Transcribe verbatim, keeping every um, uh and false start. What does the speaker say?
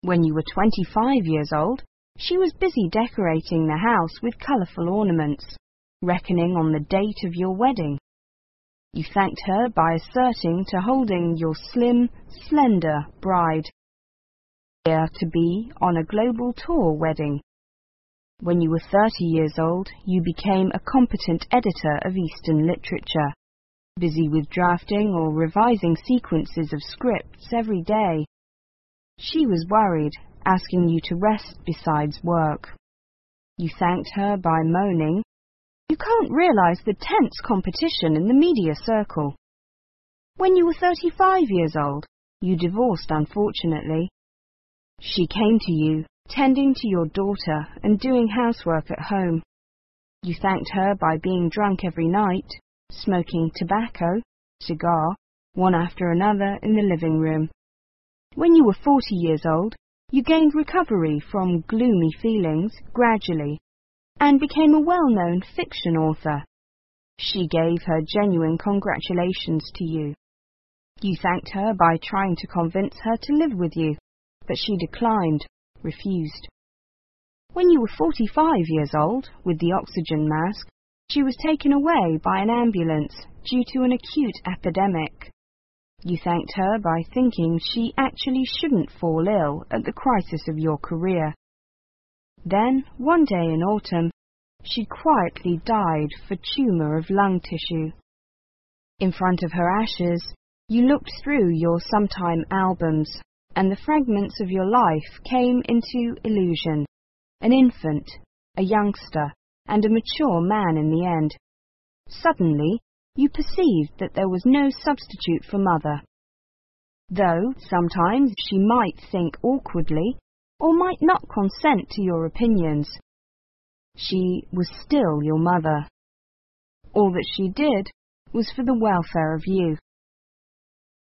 When you were twenty-five years old, she was busy decorating the house with colourful ornaments, reckoning on the date of your wedding. You thanked her by asserting to holding your slim, slender bride to be on a global tour wedding. When you were thirty years old, you became a competent editor of Eastern literature, busy with drafting or revising sequences of scripts every day. She was worried, asking you to rest besides work. You thanked her by moaning, "You can't realize the tense competition in the media circle." When you were thirty-five years old, you divorced unfortunately. She came to you, tending to your daughter and doing housework at home. You thanked her by being drunk every night, smoking tobacco, cigar, one after another in the living room. When you were forty years old, you gained recovery from gloomy feelings gradually and became a well-known fiction author. She gave her genuine congratulations to you. You thanked her by trying to convince her to live with you, but she declined, refused. When you were forty-five years old, with the oxygen mask, she was taken away by an ambulance due to an acute epidemic. You thanked her by thinking she actually shouldn't fall ill at the crisis of your career. Then, one day in autumn, she quietly died for tumour of lung tissue. In front of her ashes, you looked through your sometime albums, and the fragments of your life came into illusion. An infant, a youngster, and a mature man in the end. Suddenly, you perceived that there was no substitute for mother. Though sometimes she might think awkwardly, or might not consent to your opinions, she was still your mother. All that she did was for the welfare of you.